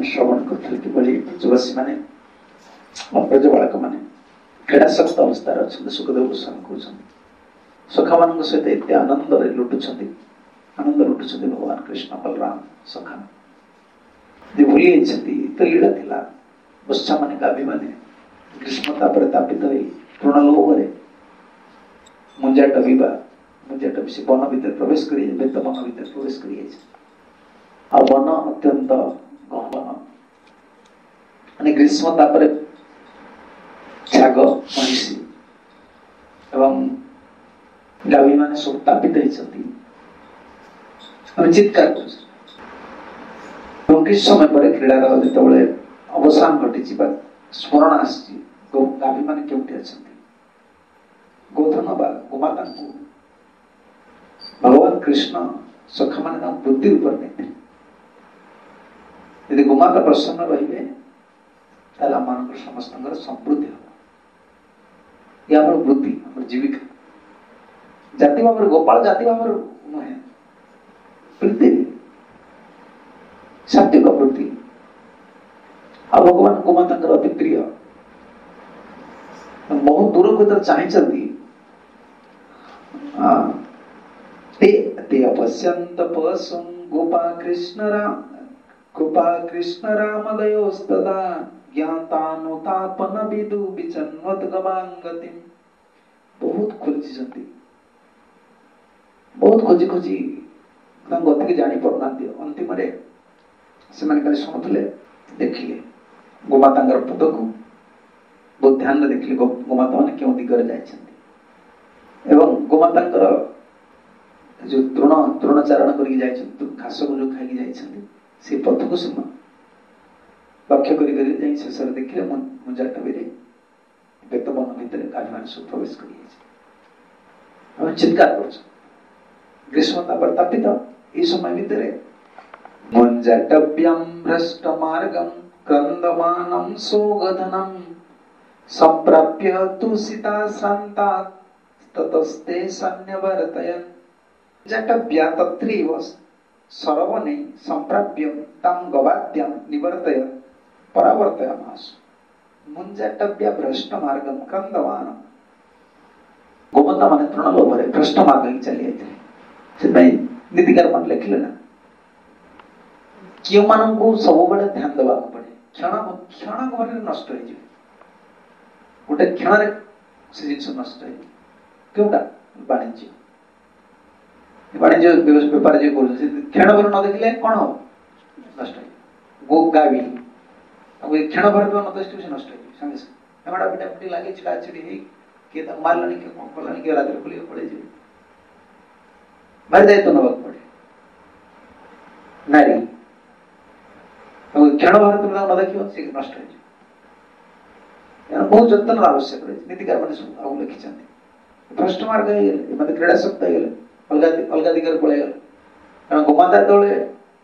श्रवण कर ब्रजवासी मैंने ब्रज बालक मैंने क्रीड़ाशक्त अवस्था अच्छा सुखदेव गोस्वामी कहते सखा मान सहित एत आनंद लुटुंट भगवान कृष्ण बलराम सखा भूली तो लीला थिला बच्चा माने गाभी माने ग्रीष्मता पर तापित होई तृणलोभरे मुंजा टबिबा से वन भीतर प्रवेश करिए बेत वन भीतर प्रवेश करिए आ वन अत्यंत गहन माने ग्रीष्मता पर छाग महिषी एवं गाभी माने सब तापित होइछथि हम चित्कार कर किस समय पर क्रीड़ार जिते अवसान घटी स्मरण आसी गाभी मान के गोधन बा गोमाता भगवान कृष्ण सखा मान वृद्धि रूप नहीं यदि गोमाता प्रसन्न रे आम समस्त समृद्धि हम ये आम वृद्धि आम जीविका जाति भाव गोपाल जाति भाव नुहे वृद्धि सात्विक वृत्ति आ भगवान गोमाता अति प्रिय बहुत दूर को चाहती ते अपश्यंत पशुं गोपा कृष्ण रामदयोस्तदा ज्ञातानुतापन विदु विचन्वत गवांगतिम बहुत खोजी गति के जानी पड़ना अंतिम से मैंने शुणुले देखिए गोमाता पद को बहुत ध्यान देखिए गोमाता मैंने क्यों दिगरे जाइछन्ति एवं गोमाता जो तृणचारण करके घास को जो खाई जाइछन्ति से पथ को सुन लक्ष्य कर शेष देखिए मुंजा टबीरे बेत वन भितर गाभी सब प्रवेश कर चित्कार कर ग्रीष्मता पर तापित ये समय भितर मुंजटव्यं भ्रष्ट मार्गं क्रंदमानं सोगधनं संप्राप्य तु सीता श्रांता ततस्ते सन्यवर्तयन् जटव्या तत्रैव सरवने संप्राप्य तं गवाद्यं निवर्तय परावर्तयामास मुंजटव्य भ्रष्ट मार्गं क्रंदमानं गोमाता माने तृणलोभरे भ्रष्ट मार्ग चली जाते से नीतिकार मान लिखले ना क्यों मान को सब बड़े ध्यान देवा पड़े क्षण भर नष्ट हो गोटे क्षण से जिन नष्ट हो क्योंटा वाणिज्य बेपार जो क्षण भर न देखले कौन हम नष्ट गो गावी क्षण भर न देखते नष्ट हो संगे संगे पिटा पिटी लगे छिड़ा छिड़ी किए मारलानी किए कौन कलानी किए रात खुल पड़े भारी दायित्व नवा पड़े नारी क्षण भर तुम न देखियो से नष्ट हो बहुत जतन आवश्यक रही नीतिकार मैंने सब आउ लिखी भ्रष्ट मार्ग मत क्रीड़ाशक्त अलग दिगर पलैगल कारण गोमाता तले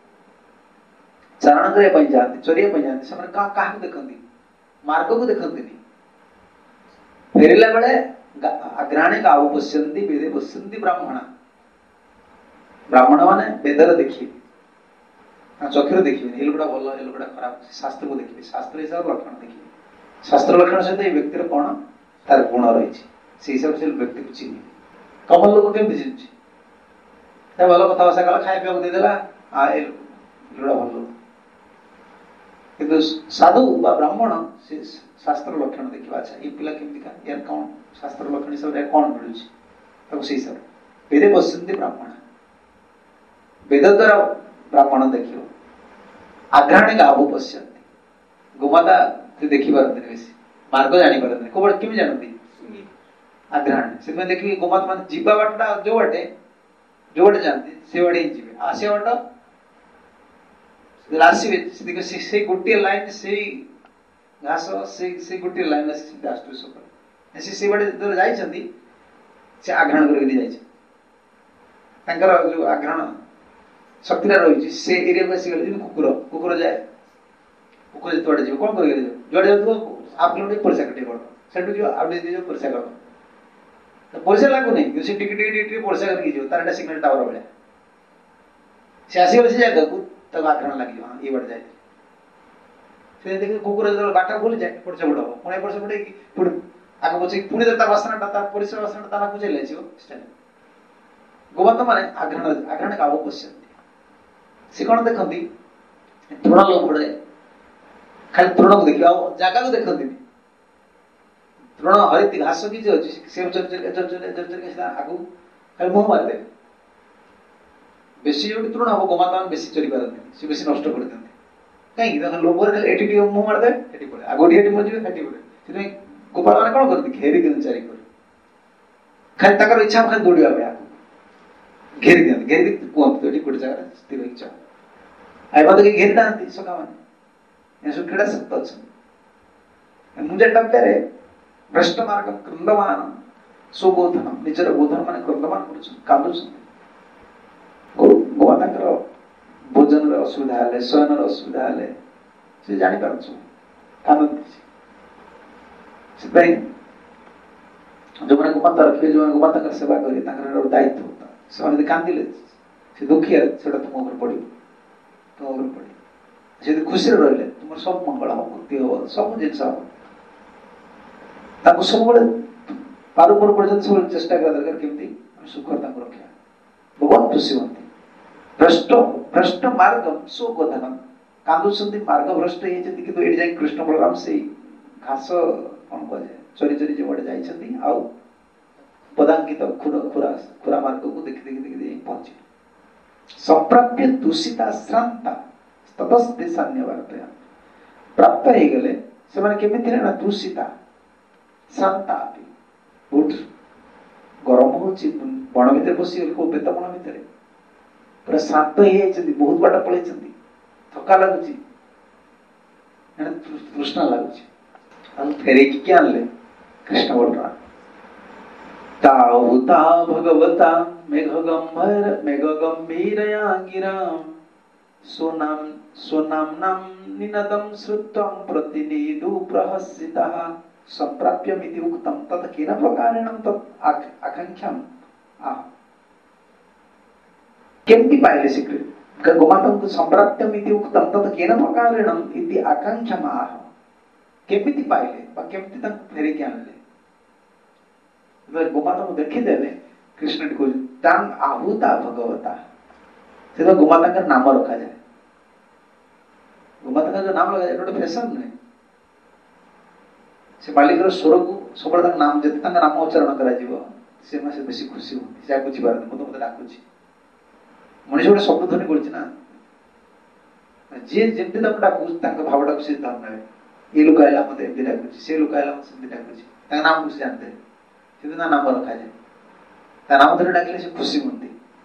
चारण करने जाती चरिया जाती से क्या देखती मार्ग को देखती फेरला बेले अग्राणी का पश्यंती वेदे पश्यंती ब्राह्मण माने वेदर देखिए चक्षुर देखिए ये लोकटा भल ये लोकटा खराब शास्त्र को देखिए शास्त्र हिसाब लक्षण देखिए शास्त्र लक्षण सहित ये व्यक्तिर कौन तार गुण रही से हिसाब से व्यक्ति को चिन्ह कमल लोक केमती चिन्ह भल कथा भाषा कला खाया पीवा देदेला लोड़ा भल किंतु साधु बा ब्राह्मण से शास्त्र लक्षण देखिए अच्छा ये पिला केमती का यार कौन शास्त्र लक्षण हिसाब से कौन मिलूँ से हिसाब वेदे पश्यंती ब्राह्मण वेद द्वारा ब्राह्मण देखियो आघ्राणी गावो पश्यंती गोमाता देखी पारती बेसी मार्ग जानी पारती कोबड़ केमी जानती आघ्राणी से देखिए गोमाता मान जीवा बाटा जो बाटे जानती से बाटे ही जीवे आसे बाटा राशि से गोटे लाइन से घास से गोटे लाइन आसुस से बाटे जो जाइछन्ती से आघ्राण करके जाइछ तांकर जो आघ्राण शक्ति रही से एरिया को आसी गले कुकुर जाए कुकुर जो तोड़े कौन कर जुआड़े जाऊ आप किलोमीटर परिसा कटे पड़ सेठू जो आउटे जो परिसा कर पैसा लागू नहीं से टिके परिसा करके जो तार सिग्नल टावर भाया से आसगले से जगह को तब आक्रमण लगे हाँ ये बढ़ जाए से देखिए कुकुर जो बाटा बोली जाए एपट सेपट हम पुणी एपट सेपट पुणी आगे पचे पुणी बासना परिसर बासना ता चले स्टाइल गोमाता माने आघ्राण का पश्यंती से कौन देखती तृण लोभड़े खाली तृण को देखिए जगह को देखती तृण हरित घास की जो अच्छी से आगू खाली मुह मारिदे बेसी जो तृण हम गोमाता बेसी चरी पारती से बेसी नष्ट कर दिखाते कहीं लोभर खाली एटी मुह मारिदे एटी पड़े आगोटी एटी मरजी हेटी पड़े गोपाल मैंने कौन करती घेरी दिखते चारि खाली तक इच्छा खाली दौड़ा घेरी दिखते घेरी कहते ये गोटे जगह स्थिर हो आईबा तो घेरी ना सखा मैंने सब क्रीड़ा सक्त अच्छा मुझे टप्प्यारे भ्रष्ट मार्ग क्रंदमान स्वबोधन निजर बोधन मान क्रंदमान गोमाता भोजन असुविधा हेले शयन असुविधा हेले से जापर कांदी जो मैंने गोमाता रखिए जो गोमाता सेवा करें दायित्व होता से कांदिले से दुखी है तुम ऊपर पड़ो तुम ऊपर पड़े से खुशी रही तुम सब मंगल हम मुक्ति हम सब जिन सब पारुपर पर्यटन सब चेष्टा करा दरकार केमती सुख रखा भगवान खुशी हमें भ्रष्ट भ्रष्ट मार्गम स्वगोधनम कांदुचंदी मार्ग भ्रष्ट होती कि ये जाए कृष्ण बलराम से घास कौन कह जाए चोरी चोरी जो बड़े जाइछंती आउ पदांकित खुरा मार्ग को देखि देखि देखि देखि पहुंचे संप्राप्य दूषिता श्रांता ततस्ते सान्यवार्तया प्राप्त हो गले से माने केमिति ना दूषिता श्रांता बहुत गरम होची बण भीतर बसी को बेत बण भीतर पूरा शांत हो जाइछंती बहुत बाट पळैछंती थका लागुची तृष्णा लागुची फेरे की क्या ले कृष्ण बोल रहा तावुता भगवता मेघगंभीरया गिरां स्वनाम्नां निनदं श्रुत्वं प्रतिनीदु प्रहसितः संप्राप्यमिति उक्तं तत् केन प्रकारेण तत् आकांक्षाम् केमति पाइले सीक्रेट गोमातं संप्राप्यमिति उक्तं तत् केन प्रकारेण इति आकांक्षाम् आह केमिति पाइले केमती फेरे के आनले गोमाता को देखीदेले कृष्ण को तांग आहुता भगवता से गोमाता का नाम रखा जाए गोमाता का जो नाम लगा जाए गोटे फैशन नहीं से मालिक स्वर को सब नाम जिते नाम उच्चारण करा से बेसी खुशी होती से बुझी पारती मत मत डाकुची मनीष गोटे शब्द ध्वनि करना जी जमी डाकू भावटा को धन ने ये लोक आया मत एमती डाकुची से लोक आया मत सेमती डाकुची नाम कुछ जानते से नाम रखा जाए नाम धरी डाकिले से खुशी होती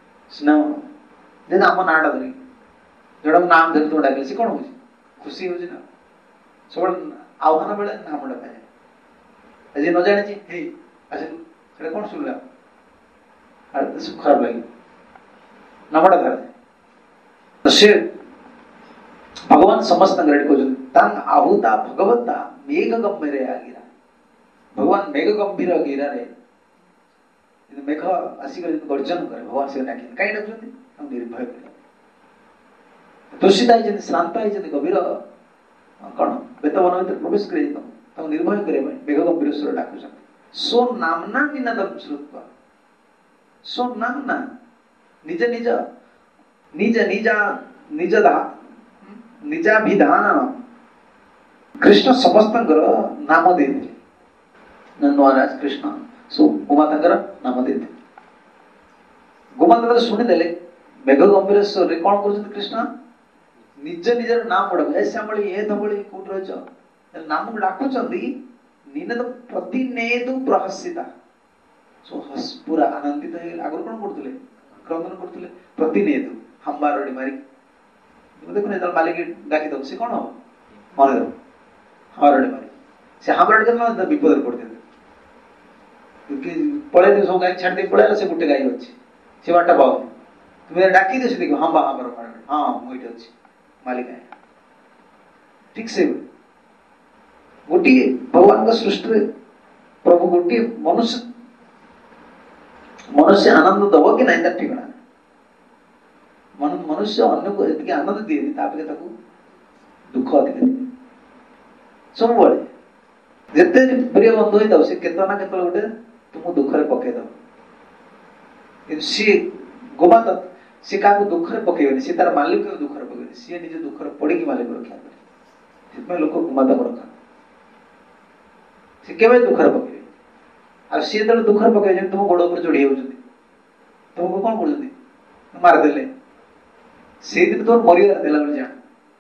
नाम नाटा धरी जोड़ा नाम धरी तुम डाकिले से कौन हो खुशी हो सब आह्वान बेले नाम डाका जाए आज न जानी हे आज कौन शुणला खराब लगे नाम डाका जाए से भगवान समस्त रेडी कर आहुता भगवता मेघ गंभीर गिरा भगवान मेघ गंभीर गिरा रे मेघ आसिक गर्जन करे भगवान से डाक कहीं डाकुं निर्भय कर तुषिता श्रांत गभीर कौन बेतवन भर प्रवेश कर निर्भय करे मेघ गंभीर स्वर डाकुं सो नामना निनादम श्रुत्वा सो नामना निज निज निज निजा निज निजाभिधान कृष्ण समस्त नाम दे नंदराज कृष्ण सो गोमाता नाम दे गोमाता शुणीदे मेघ गंभीर स्वर कौन कर कृष्ण निज निजर नाम गुड़ा श्यामली ए धमली कौट रही नाम डाकुंट निनद प्रतिनेदु प्रहसिता सो पूरा आनंदित आगर कौन करते क्रंदन करते प्रतिनेदु हंबारड़ी मारिक देखो मालिक डाकी दब से कौन हम मन हमारे मारी से हमारे विपद पड़ते पड़े सब गाय छाड़ दे पड़ा से गोटे गाय अच्छी से बाट पाऊनी तुम्हें डाकी दे देख हाँ हमारे हाँ मुझे अच्छी मालिक ठीक से गोटे भगवान का सृष्टि प्रभु गोटे मनुष्य मनुष्य आनंद दब कि ना ठिकाना मनुष्य अन्य को जी आनंद दिए दुख अधिक दिए सब बड़े जिते प्रिय बंधु होता से केतना केतल गोटे तुमको दुख रे पकई दो सी गोमाता सी का दुख रे पकईबेनी सी तार मालिक को दुख रे पकईबेनी सी निजे दुख रे पड़ी की मालिक रक्षा करे सेतमे लोक गोमाता को रखा सी केबे दुख रे पकईबे आ सी तो दुख रे पकई जे तुम गोड़ ऊपर चढ़ी होउछथि तुमको कोन करछथि मार देले से दिन तो मरियार देला बले जान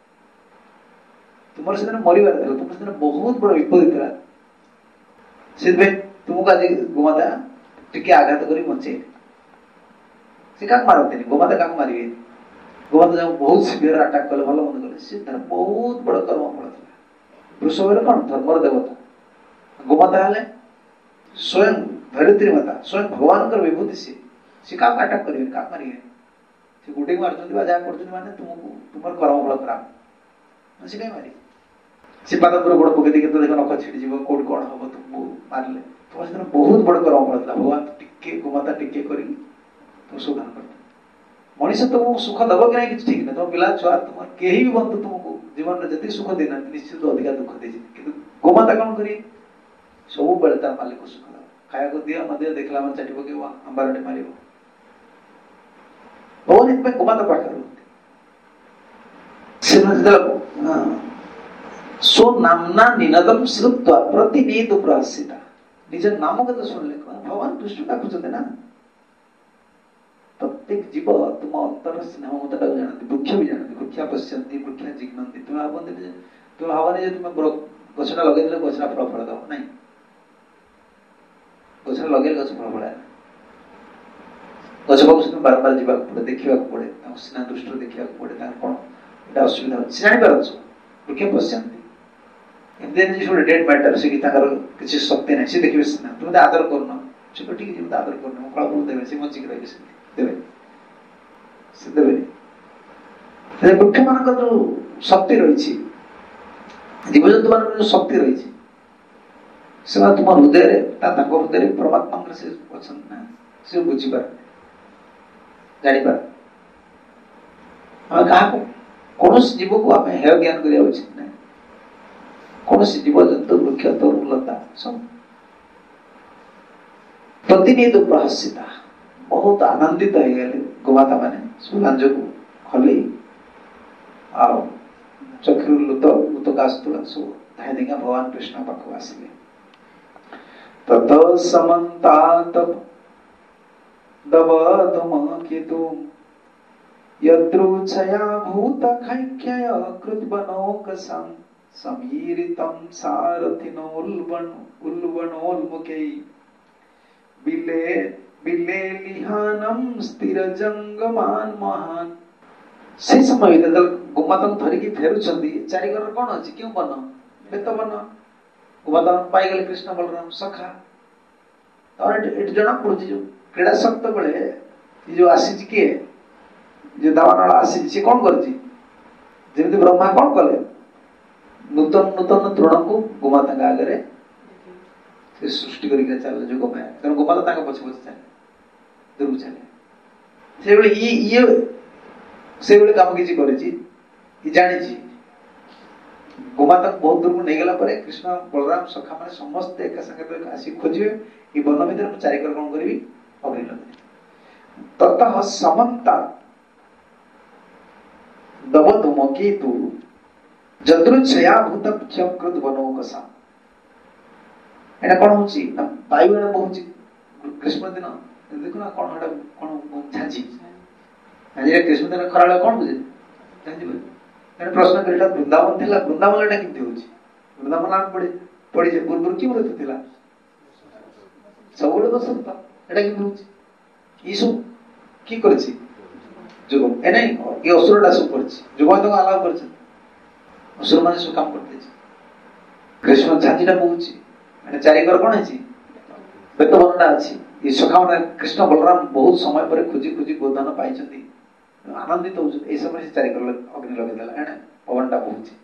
तुमर से मरिबार देला तुम से बहुत बड़ विपद थिला से तुमको आज गोमाता टिके आघात करी बचे से का मारते नहीं गोमाता का मारिबे गोमाता जब बहुत सिवियर अटैक कले भलो मन कले से तार बहुत बड़ कर्म फल थिला वृषभर कोन धर्मर देवता गोमाता हले स्वयं धरित्री माता स्वयं भगवान कर विभूति से का अटैक करिवे का मारिबे से गुडी मारछथि बा जा करछथि माने तुमको तुमर कर्म फल खराब से काई मारी से पाद पर गोड़ पके देखि तो देखो नख छिड़ी जीव कोड कोन हबो तुमको मारले तुम से बहुत बड़ कर्म फल थिला भगवान टिके गोमाता टिके करी तुम सुधान करते मनीष तुमको सुख दब कि नहीं ठीक नहीं तुम पिला छुआ तुम केही भी बंधु तुमको जीवन में जति सुख देना निश्चित अधिक दुख दे किंतु गोमाता कौन करी सब बेले तार मालिक को सुख दब खाया को दिया न दिया देखला मन चाटी पकेवा अंबारटे मारिबो भगवान इतने गोमाता पाखर सो नामना निनदम श्रुत्वा प्रतिनीत प्रहसिता निज नाम कथा सुनले भगवान दुष्ट डाकुचते ना प्रत्येक जीव तुम अंतर स्नेह ममता जानती वृक्ष भी जानती वृक्षा पश्यंती वृक्षा जिघ्नती तुम्हें भावती तुम्हें भावनी तुम गछटा लगे गछटा फल फल दब ना गछटा लगे गछ फल फल गछ पाख बारंबार जावाक पड़े देखा पड़े स्नेह दृष्टि देखा पड़े कौन ये असुविधा जापर वृक्ष पश्यंती डेड मैटर से किसी शक्ति ना सी देखिए स्नेह तुम आदर करना से ठीक है आदर करना फल देवे से बचिक रही देवे से देवे वृक्ष मान जो शक्ति रही जीवजंतु मान जो शक्ति रही से तुम हृदय हृदय परमात्मा से अच्छा ना से बुझीपार जापार आम क्या कौन जीव को आम हेय ज्ञान करने उचित ना कौन जीव जंतु वृक्ष तरुलता सब प्रतिनिध प्रहसिता बहुत आनंदित हो गए गोमाता माने सुलांज को खली आ चक्रु लुत लुतकास्तुला सो धाय देगा भगवान कृष्ण पाखु आसिले तत समन्तात दवधम केतु यद्रुच्छया भूत खैक्यय कृतबनोकसं समीरितं सारथिनोल्बणोल्मुखे बिले बिले लिहानम स्थिर जंगमान महान से समय गोमाता को धरिकी फेरुछंदी चारिगर कौन अछि क्यों बन बेत बन गोमाता पाई गले कृष्ण बलराम सखा तो एट जना पड़ुछि जो क्रीड़ा शक्त बेले ये जो आसी किए जो दावानल आसी से कौन करछि जेमिति ब्रह्मा कौन कले नूतन नूतन तृण को गोमाता आगे से सृष्टि करके चल जो गोमाया कारण गोमाता ताका पछ पछ चले दूर चले से बेले ये से बेले काम किछि करिछि ये जानिछि गोमाता बहुत दूर को नहीं गला परे कृष्ण बलराम सखा माने समस्त एक संगे आसी खोजिवे ई वन भीतर मु चारि कर कोन करबी अग्नि लगे ततः समन्ता दवधुमकेतु जद्रुच्छया भूत क्षकृत वनोकसा एटा कोन होछि ना वायु एटा बहुछि ग्रीष्म दिन देखो ना कोन एटा कोन झांझी आज कृष्ण दिन खराले कोन बुझे झांझी एटा प्रश्न करेटा वृंदावन थिला वृंदावन एटा किते होछि वृंदावन नाम पड़ी जे पूर्व की मृत थिला सबले बसंत एटा कि होछि ई सब की करछि जो ए नहीं ये असुरटा सब करछि जो तो अलाउ करछि असुर माने सब काम करते छी कृष्ण झांझीटा बहुछि एटा चारि कर कोन अछि बेतवनटा अछि ये सखावना कृष्ण बलराम बहुत समय पर खुजी खुजी गोदान पाइछथि आनंदित हो ए समय से चारि कर अग्नि लगे देला एने पवनटा बहुछि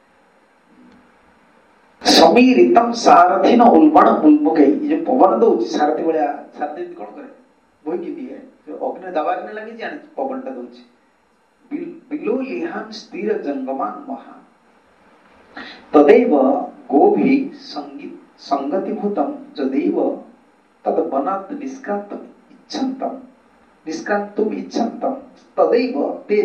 समीरितम सारथिन उल्बण उल्मुखे ये पवन दउछि सारथी बळिया सारथी कोन करे बोई की दिए अग्नि दबार ने लगी जाने पवनटा दउछि बिलो लिहान स्थिर जंगमान महा तदेव गोभी संगतिभूतम जदैव तद वनात् निष्क्रान्तम इच्छन्तम निष्क्रान्तुम इच्छन्तम तदैव ते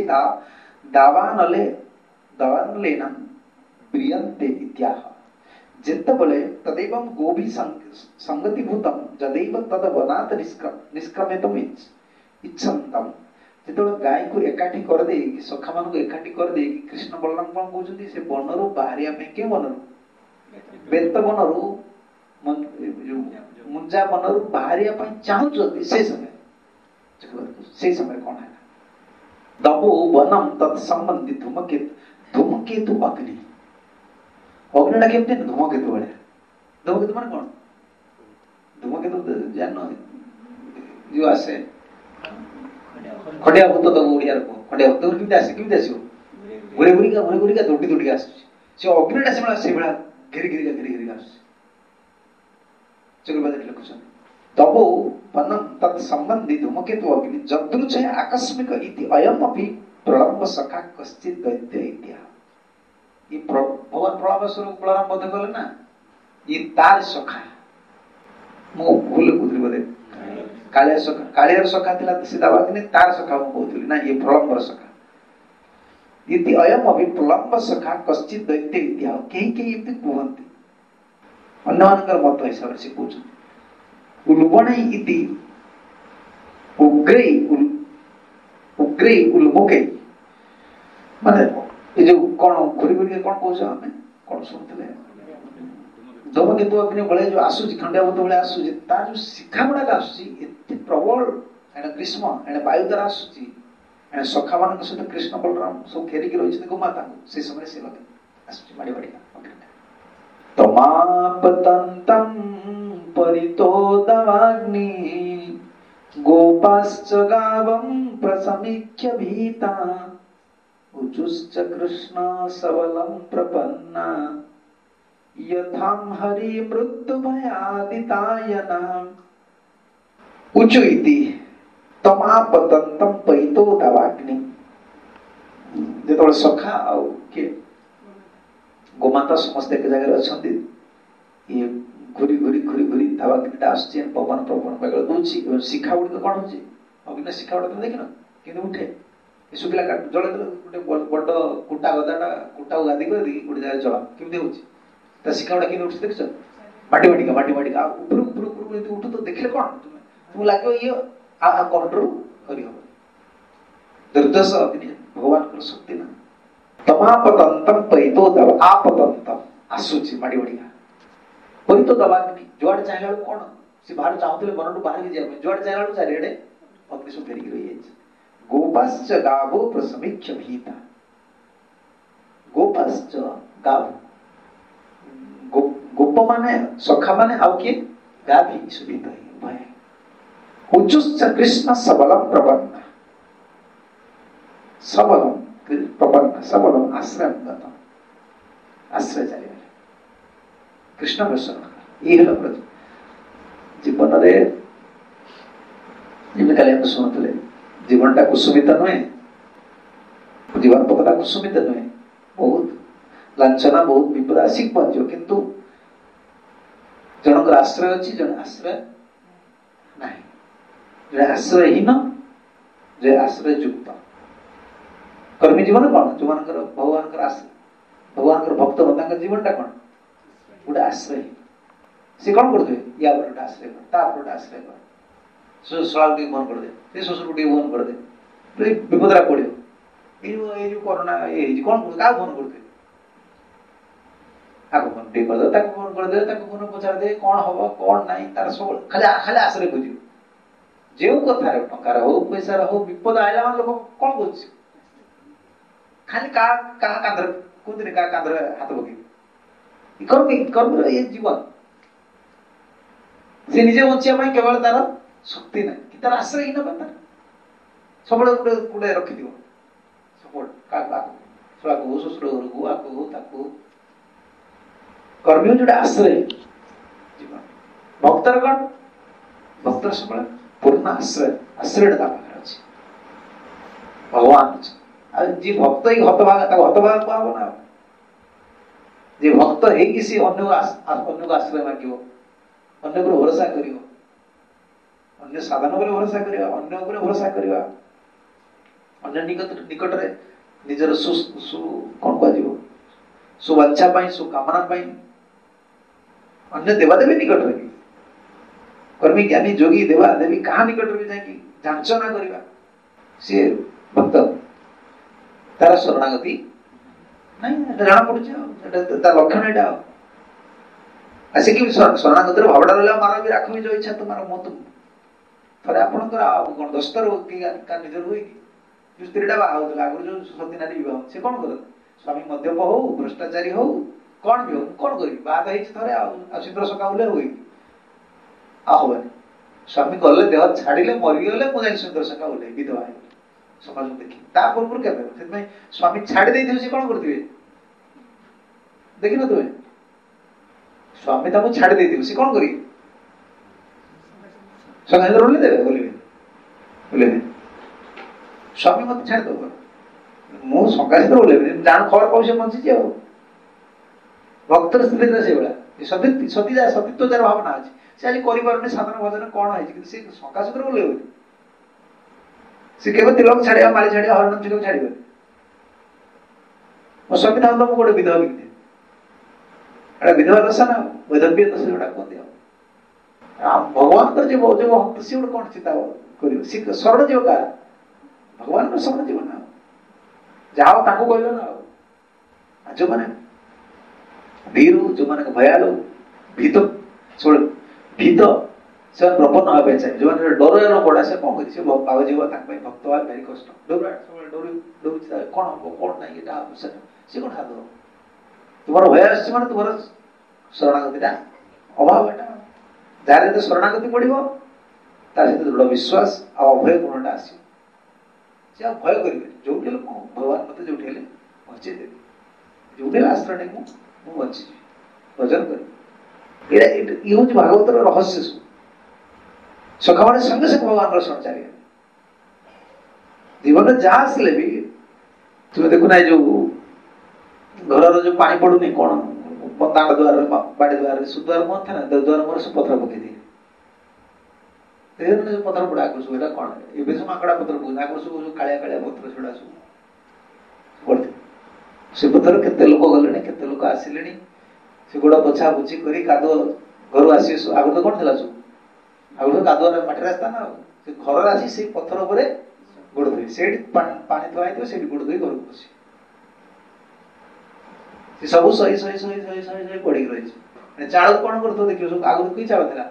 दावानलेन प्रियन्ते इत्याह। जेतबले तदैवं गोभी संगतिभूतम जदैव तद वनात् निष्क्रमेतम इच्छन्तम। जेतबले गाय को एकाठी कर दे कि सखा मान को एकाठी कर दे कि कृष्ण बलराम कोन कहउछन्ती से बनरु बाहरिया पे के बनरु बेत बनरु मुंजा बनरु बाहरिया पे चाहुचନ୍ତି से समय कोन है दबो वनम तत्संबंधी धूमकेतु अग्नि अग्निटा केमती धूमकेतु भाया धूमकेतु माने कोन धूमकेतु जान जो आसे खंडिया भूत तो ओडिया रो खंडिया भूत केमती आसे घुरे घुरिका दौड़ी आसे से अग्निटा से बेला घिरी आसे चक्रवादी लिखुछन तबो वनम तत्संबंधी धूमकेतु अग्नि जदृच्छय आकस्मिक इति अयम अपि प्रलंब सखा कश्चित दैत्य इत्या। ये भगवान प्रलंब स्वरूप बलराम बोध कले ना ये तार सखा मो भूल बुद्री बोधे कालिया सखा थिला सीतावादिनी तार सखा मो बोलथि ना ये प्रलंबर सखा इति अयम अपि प्रलंब सखा कश्चित दैत्य इत्या। केही इति कुहन्ति अन्यमानकर मत हिसाब से कहउछन उल्बणे इति उग्रे उल्मुके माने ए जो कोन घुरी कोन कहउछ हमें कोन सुनथले धूमकेतु अग्नि बळे जो आसुची खंडिया भूत बळे आसुची ता जो शिखा बडा आसुची एते प्रबल एने ग्रीष्म एने वायु द्वारा आसुची एने सखा मान के साथ कृष्ण बलराम सब घेरी के रहिछ को माता को से समय से लगे आसुची माडी तमापतन्तं परितोदवाग्नि गोपाश्च गावं प्रसमीक्ष्य भीता उचुश्च कृष्ण सबलं प्रपन्ना यथां हरि मृत्युभयादितायना। उचु इति तमापतन्तं परितोदवाग्नि जेतबळे सखा आउ के गोमाता समस्त एक जगह अच्छी ये घुरी धावाग्निटा आसुची पवन बेगल दूची शिखा गुड़िक कौन हो अग्नि शिखा गुड़ा तुम देखन कि उठे शुखला जल गोटे बड़ कुटा गदाटा कुटा गादी कर गोटे जगह जल केमी हो शिखा गुड़ा कि उठी देख माटी उठू तो देखले कौन तुम लगे ये कंट्रोल कर दुर्दश अग्नि भगवान शक्ति ना तमापतंतम परितो दव आपतंतम आसुची माडी बड़िया परितो दवाग्नि जुआड़ चाहला कोन से बाहर चाहतले बनटू बाहर के जाय जुआड़ चाहला चारिडे अग्नि सु फेरी रही है। गोपाश्च गावो प्रसमीक्ष्य भीता गोपाश्च गावो गोप माने सखा माने आउ के गाभी सुबित है भय उच्चश्च कृष्ण सबलम प्रपन्ना सबलम प्रपन्न सबलम आश्रय चलिए कृष्ण दर्शन ये जीवन में शुणुले जीवनटा कुसुमित नुहे जीवन पथटा कुसुमित नुहे बहुत लांछना बहुत विपद आसिक पहुंचो किंतु जनकर आश्रय अच्छी जन आश्रय नहीं जे आश्रयहीन जे आश्रय युक्त कर्मी जीवन कौन जो भगवान भक्त हो जीवनटा कौन गोटे आश्रय सी कौन करते या गोटे आश्रय कर गोटे आश्रय कर शला बंद कर दे शशुर को बंद कर दे विपदरा पड़ो ये जो कोरोना ये कौन क्या फोन करते आगे फोन टे कर दे फोन कर दे फोन पचार दे कौन हम कौन ना तार सब खाली आश्रय खोज जो कथार टंकार हो पैसा हो विपद आइला लोक कौन कर खाली कांधर कहते कांधर हाथ पकड़ कर्म ये जीवन से निजे बचा केवल तार शक्ति ना कि तार आश्रय ना तार सब गोटे रखी सपोर्ट शला को शशुर घर को आको ताको कर्मी जो आश्रय जीवन भक्तर कौन भक्तर सब पूर्ण आश्रय अच्छे भगवान जी भक्त ही हतभागा हतभागा कह ना जे भक्त ହେଇକି सी अन्य आश्रय मागिବ, अन्य पर भरोसा करियो, अन्य साधन पर भरोसा करियो, अन्य पर भरोसा करियो, अन्य निकट रे निजर कौन कह सुवांछा सुकामना अन्य देवादेवी निकट रे कर्मी ज्ञानी जोगी देवा देवी कहा निकट रे जाकि जांचना करवा सी भक्त तार शरणागति नहीं जाना पड़ुଛି लक्षण एटा आसिक शरणागति भावटा रहा मार भी राख भी जो इच्छा तुम्हारा मत थे आप कौन दस्तर निजर हुए कि स्त्रीटा बाहर आगुरी जो सती नारी बह से कौन कर स्वामी मद्यप हो भ्रष्टाचारी हो कौन भी हो कौन करी बात है थे शीघ्र सका हुए आहवानी स्वामी गले देह छाड़े मरीगले मुझे सुंदर सका ओल्हे विधवा समाज देखी पूर्व के स्वामी छाड़ी दे सी कौन करते देख न तुम्हें स्वामी तक छाड़ी दे सी कौन करी सकाल ओल्हे देवे बोले स्वामी मत छाड़ दो मु सकाल ओल्हे जान खबर पाऊे बंची भक्तर स्थिति से भाई सतीत्व जार भावना अच्छी से आज कर साधन भजन कौन है सकाश ओल्हे सी केवल तिलक छाड़ा माली छाड़ा हरण तिलक छाड़ मो स्वामी ना मुझे गोटे विधवा बिकते विधवा दशा ना वैधव्य दशा जोड़ा कहते भगवान जो भक्त सी गोटे कौन चिंता कर शरण जीव का भगवान शरण जीव ना जाओ ताको कहल ना जो मैंने भीरु जो मैंने भयालु भीत शुण भीत से प्रपन्न हाँ चाहिए जो मैंने डर पड़ा से कौन कर पाव जीव भक्त हवा भारी कष्ट डर कौन हम कौन ना ये सी कौन हाथ तुम भय आस तुम शरणागति अभाव जार जो शरणागति पड़ो तार दृढ़ विश्वास अभय गुणटा आस भय करेंगे जो भगवान मत जो बचे देवी जो आश्रय नहीं मुझे बची भजन कर ये हूँ भागवतर रहस्य सखा मैंने संगे संगे भगवान शरण चलिए जीवन में जहाँ आसले भी तुम्हें देखु ना जो घर जो पानी पड़ूनी कौन दांड द्वार बाड़ी द्वार सुद्वार मुह थे ना द्वार मुहर सब पथर पकई दिए जो पथर पड़ा आगे सब कौन ये सब आंकड़ा पथर पकड़ आगे सब कालिया कालिया पथर छड़ा सब पड़ते से पथर केते लोक गले केते लोक आसिले से गोड़ पोछा पोछी कर कादुआ घर आस आगे तो कौन था सब आगे तो कादुआ मटी रास्ता ना घर आसी से पथर पर गोड़ धोई से पानी थुआ से गोड़ धोई घर को पशि सब सही सही सही सही सही सही पड़ी रही चाल कौन कर देखिए सब आगे कि चाल था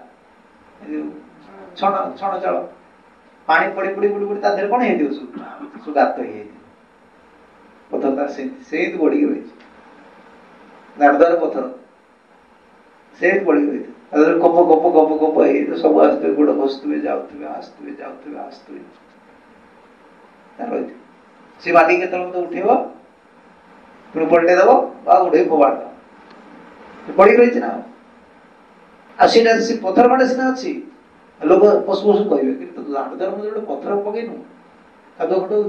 छण छण चाल पानी पड़ी पड़ी पड़ी पड़ी तादेह कौन है सब गात ही पथर तार से बढ़ी रही दाड़ पथर से बढ़ी रही गप गप गप गप ये सब आसते गोड़ बसुवे जाऊे आसुवे जाऊे आसुवे रही सी मालिक के उठेब पुणी पलटे दब उठे फोबाड़ दब पड़ी रही ना आटा पथर बाटे सीना अच्छी लोक पशु पशु कहे कि दांड द्वार मुझे गोटे पथर पकईनु कादुआ खंड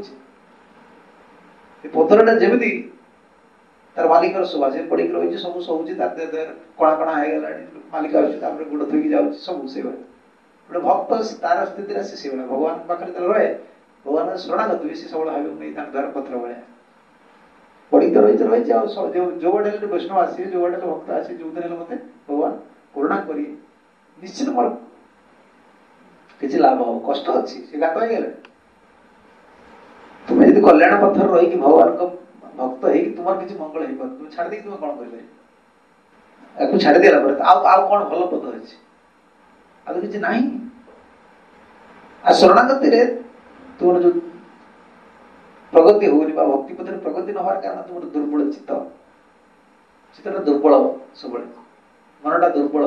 हो पथरटा जमी तार मालिक शोभा से पड़ी रही सब सब कणा कणा हो गला मालिक आगे गोड़ थोक जाऊँ सब से गोटे भक्त तार स्थिति से भगवान पाखे रहे भगवान शरणागत भी सब भाई द्वार पथर भाया पड़ी तो रही जो बाटे वैष्णव आसे जो बाटे भक्त आसे जो दिन मत भगवान करुणा करी निश्चित मोर किसी लाभ हम कष्ट अच्छी से गात हो गले तुम्हें यदि कल्याण पथर रही भगवान को भक्त है तुम किसी मंगल हो तुम छाड़ दी तुम कौन कर छाड़ देला कौन भल पद अच्छे आ किसी ना आ शरणागति तुम जो प्रगति होनी भक्ति पथ प्रगति न होवार कारण तुम दुर्बल चित्तटा दुर्बल सब मनटा दुर्बल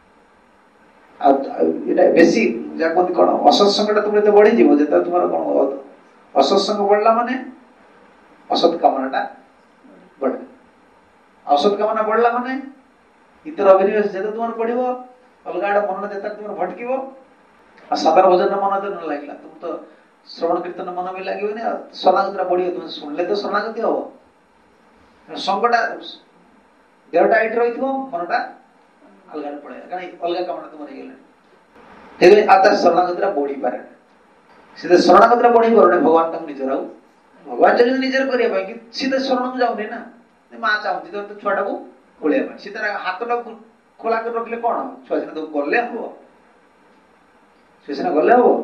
बेसी कहते कौन असत्संगटा तुम जो बढ़ी जो तुम कौन असत्संग बढ़ला माने असत कामनाटा बढ़े असत कामना बढ़ला माने इतर अभिनिवेश जो तुम बढ़ो अलग आड़े मन जो तुम भटक साधारण भजन मन जो न लगला तुम तो श्रवण कीर्तन मन भी लगे शरणागति बढ़िया तुम शुणिले तो शरणागति हम संगटा देहटा एट रही मनटा अलग पड़े कारण अलग कम तुम रही आता शरणागति बढ़ी पारे सीधे शरणागति बढ़ी पारे भगवान तक निजर आउ भगवान चाहिए निजर करने कि सीधे शरण को जाऊनी ना माँ चाहूँगी तो छुआटा को खोलिया सी तार हाथटा खोला कर रखिले कौन हम छुआ सीना तो गले हम सी सीना गले हम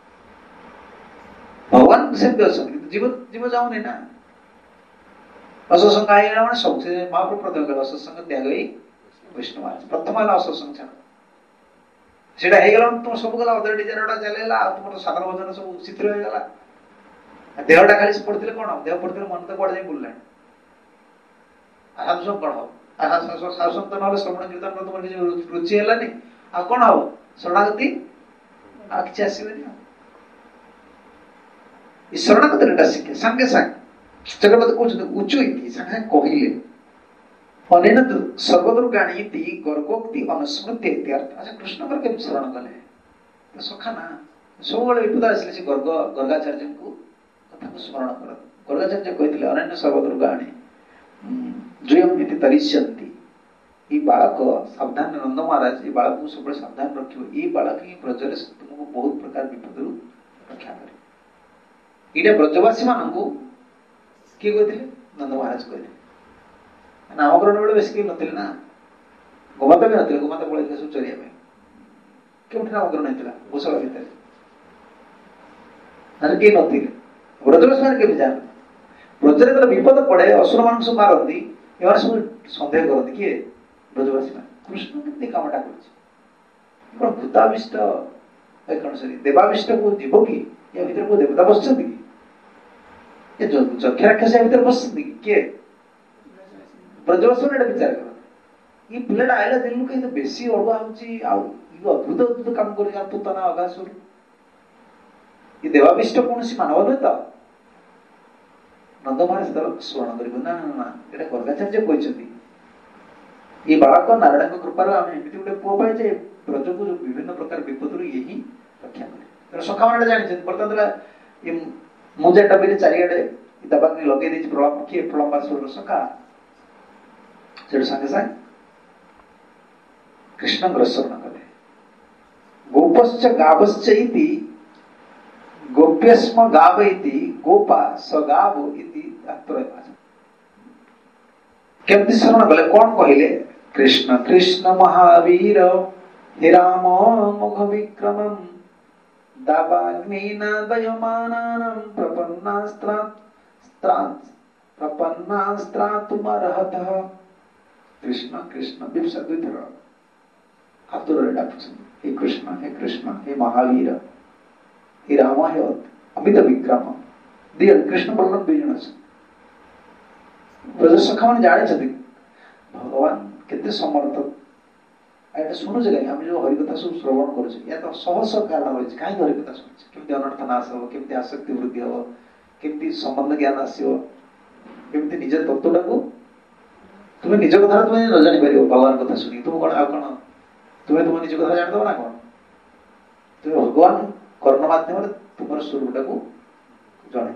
भगवान सेमती अच्छा जीव जीव जाऊनी ना असत्संग आएगा मैंने सब से महाप्रभु प्रथम गला असत्संग त्याग गई वैष्णव प्रथम है असत्संग छाड़ सेटा हे गला तुम सब गला अदर डिजाइनटा चलेला तुम तो साधारण भजन सब चित्र हो गला देहटा खाली पड़ते कौन हम देह पड़ते मन तो पड़ जाए बुल्ला साधुसंग कौन हो साधुसंग तो ना श्रवण कीर्तन तुम किसी रुचि है आ कौन हम शरणागति आ किसी आसबे शरणागति शिखे सांगे सांगे जगन्नाथ कहते उच्च इति सांगे कहले अनेन सर्वदुर्गाणी इति गर्गोक्ति अनुस्मृति इत्यर्थ अच्छा कृष्ण कर के शरण गले तो सखा ना सब बड़े विपद आसले से गर्गाचार्य को कथा को स्मरण कर गर्गाचार्य कहते अनेन सर्वदुर्गाणी द्वयम इति तरिष्यन्ति ये बालक सावधान नंद महाराज ये बालक को सब सावधान रखियो ये बालक ही ब्रजरे तुमको बहुत प्रकार विपद रक्षा करे इटा ब्रजवासी मानू किए कहते नंद महाराज कहते नामकरण बेले बेस किए ना गोमाता भी ना गोमाता पड़े सब चलिए क्यों नामकरण होता घोषणा भितर कई नी ब्रजवासी मैंने केमी जान ब्रजरे जो विपद पड़े असुर मान सब मारती एम सब सन्देह करती किए ब्रजवासी मान कृष्ण केमती कामटा कर भूताविष्ट कौन सरी देवाविष्ट को जीव कि या भीतर को देवता बस यक्ष राक्षस भीतर बस किए ब्रजवासी विचार कर ये पिलाटा आईला दिन कहीं तो बेसी अड़ुआ हो अद्भुत अद्भुत काम कर पूतना अगासुर ये देवाविष्ट कौन मानव नुहे तो नंद महाराज स्मरण कर ना ना ना गर्गाचार्य कहते ये बालक नारायण कृपार आम एमती गोटे पुआ पाए ब्रज को विभिन्न प्रकार विपद यही रक्षा करे सखा मैंने जानी बर्तमान मुझे डबे चारिड़े दबा लगे प्रलम्ब किए प्रलम्बासुर सखा से सागे सागे कृष्ण शरण कले गोपश्च गावश्च इति गोप्यस्म गाव इति गोपा सगाव इति केमती शरण गले कौन कहले कृष्ण कृष्ण महावीर हे राम मुख विक्रमं दावाग्निना दयमानानं प्रपन्नास्त्रातुमर्हतः कृष्ण कृष्ण विप्सा द्विथर आतुर डाकुछन् हे कृष्ण हे महावीर हे राम हे अमित विक्रम दिय कृष्ण बलराम दुई जन ब्रज सखा मैंने जानी भगवान केते समर्थ एटा शुणुचे कहीं आम जो हरिकथा सब श्रवण करुचे या तो सहस कारण रही कहीं हरिकथा शुणुचे केमती अनर्थ नाश हम केमती आसक्ति वृद्धि हम केमती संबंध ज्ञान आसो केमती निज तत्वटा को तुम्हें निज कथा तुम्हें न जानी पार भगवान कथा शुणी तुम कौन आण तुम्हें तुम निज कथा जानदे ना कौन तुम्हें भगवान कर्ण माध्यम तुम स्वरूपटा को जन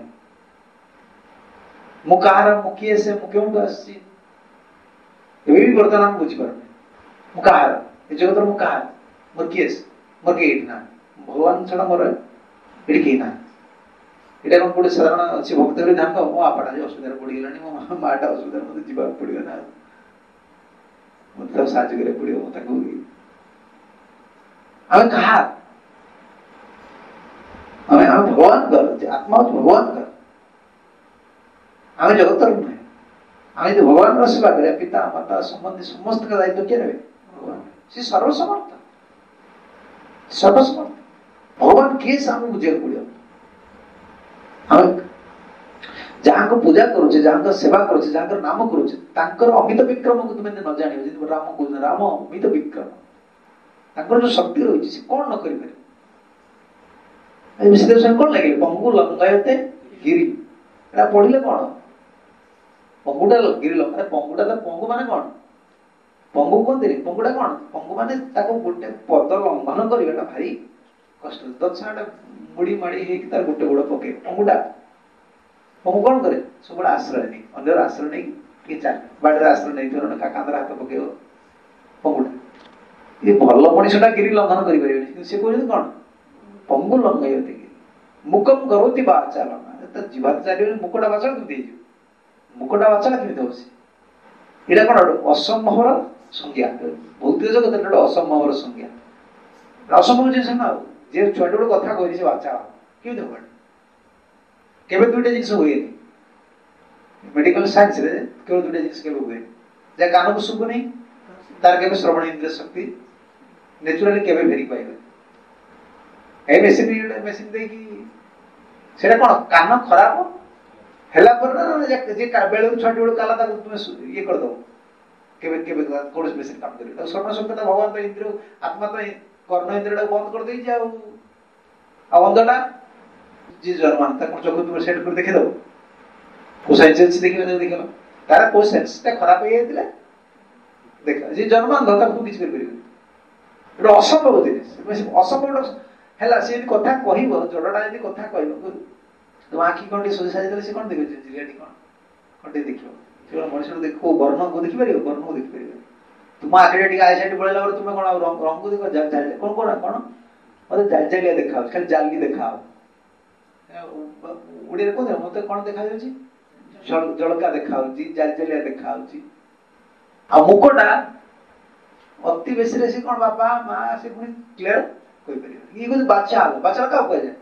मु कहार मु किए से मु क्यों आसी भी बर्तमान बुझीपार मु कहार ये जगत मु कहार मोर किए मोर के ना भगवान छड़ा मोर ये कहीं ना ये कौन गोटे साधारण अच्छी भक्त ध्यान दो मो बापाटा असुविधा पड़गलानी मो माटा असुविधा मत जीवा पड़ो ना मतलब साहय करे पड़ो आम कहा आम भगवान कर आत्मा भगवान कर आम जगत नुहे आम जो भगवान सेवा करें पिता माता संबंधी समस्त का दायित्व किए रहे भगवान से सर्वसमर्थ भगवान किए से आम बुझे पड़ो आम जहाँ को पूजा करुचे जहाँ को सेवा करुचे जहाँ को नाम करुचे तांकर अमित विक्रम को तुम्हें न जान राम कह राम अमित विक्रम तांकर जो शक्ति रही है कौन न करें कौन लगे पंगु लंगायते गिरी एटा पढ़िले कौन पंगुटा गिरी लंगा पंगुटा तो पंगु माने कौन पंगु कहते पंगुटा कौन पंगु माने गोटे पद लंघन करवाटा भारी कष्ट दक्षिणा मुड़ी माड़ी हो गोटे गोड़ पके पंगुटा पंगु कौन करे सब आश्रय नहीं अन्य आश्रय नहीं ବାଡ଼ିରେ ଆଶ୍ରୟ ନେଇଥିବ କାନ୍ଧରେ ହାତ ପକେଇବ ପଙ୍ଗୁଟା। ଏ ଭଲ ମଣିଷଟା ଗିରି ଲଙ୍ଘନ କରିପାରିବେନି, କିନ୍ତୁ ସେ କହୁଛନ୍ତି କଣ ପଙ୍ଗୁ ଲଙ୍ଘୟତି ମୁକମ କରନ୍ତି ବାଚାଳ। ଯିବା ଚାଲିବନି, ମୁକଟା ବାଚାଳ କେମିତି ହେଇଯିବ? ମୁକଟା ବାଚାଳ କେମିତି ହବ? ସେ ଏଇଟା କଣ ଅସମ୍ଭବର ସଂଜ୍ଞା। ଭୌତିକ ଜଗତରେ ଗୋଟେ ଅସମ୍ଭବର ସଂଜ୍ଞା, ଅସମ୍ଭବ ଜିନିଷ ନା। ଆଉ ଯିଏ ଛୁଆଟି ଗୋଟେ କଥା କହିଛି ସେ ବାଚାଳ କେମିତି ହବ? କେବେ ଦୁଇଟା ଜିନିଷ ହୁଏନି। ମେଡିକାଲ ସାଇନ୍ସରେ କେବଳ ଦୁଇଟା ଜିନିଷ କେବେ ହୁଏନି। ଯାହା କାନକୁ ଶୁଭୁନି ତାର କେବେ ଶ୍ରବଣ ଇନ୍ଦ୍ରିୟ ଶକ୍ତି ନ୍ୟାଚୁରାଲି କେବେ ଭେରି ପାଇବେ। ଏ ମେସିନ ଦେଇକି ସେଇଟା କଣ କାନ ଖରାପ ହେଲା ପରେ ନା ବେଳରୁ ଛୁଆଟି ବେଳୁ କାଲା ତାକୁ ତୁମେ ଇଏ କରିଦବ? କେବେ କେବେ କୌଣସି ମେସିନ କାମ କରିବ? ତାକୁ ଶ୍ରବଣ ଶକ୍ତି ଟା ଭଗବାନ ତ ଇନ୍ଦ୍ରିୟ ଆତ୍ମା ତ କର୍ଣ୍ଣ ଇନ୍ଦ୍ରିୟଟାକୁ ବନ୍ଦ କରିଦେଇଛି। ଆଉ ଅନ୍ଧଟା ଯିଏ ଜନ୍ମାନ ତାକୁ ଚକ୍ଷୁ ତୁମେ ସେଟ୍ କରି ଦେଖିଦବ? କୋଉ ସାଇନ୍ସ ଅଛି ଦେଖିବ? ଦେଖିଲ ତାର କୋଉ ସେନ୍ସଟା ଖରାପ ହେଇଯାଇଥିଲା ଦେଖ। ଯିଏ ଜନ୍ମାନ୍ଧ ତାକୁ କିଛି କରିପାରିବନି। ଗୋଟେ ଅସମ୍ଭବ ଜିନିଷ, ଅସମ୍ଭବ ହେଲା। ସେ ଯଦି କଥା କହିବ, ଜଡ଼ଟା ଯଦି କଥା କହିବ, ତମ ଆଖି କଣ ଟିକେ ସୋଜି ସାଜି ଦେଲେ ସେ କଣ ଦେଖିବ? ଜିରିଆଟି କଣ ଟିକେ ଦେଖିବ? ସେ କଣ ମଣିଷକୁ ଦେଖିବ? ବର୍ଣ୍ଣକୁ ଦେଖିପାରିବ? ବର୍ଣ୍ଣକୁ ଦେଖିପାରିବ? ତୁମ ଆଖିରେ ଟିକେ ଆଇସାଇଟ୍ ପଳେଇଲା ପରେ ତୁମେ କଣ ରଙ୍ଗକୁ ଦେଖ? କଣ କଣ କଣ ମତେ ଜାଲିଜାଲିଆ ଦେଖାଉଛି, ଖାଲି ଜାଲି ଦେଖାହବ। ଓଡିଆରେ କହୁଛ ମତେ କଣ ଦେଖାଯାଉଛି? ଜଳକା ଦେଖାଉଛି, ଜାଲିଜାଲିଆ ଦେଖାଉଛି। ଆଉ ମୁକଟା ଅତି ବେଶୀରେ ସେ କଣ ବାପା ମା ସେ ପୁଣି କ୍ଲିୟର କହିପାରିବ। ଇଏ କହୁଛି ବାଚାଳ। ବାଚାଳ କାହାକୁ କୁହାଯାଏ?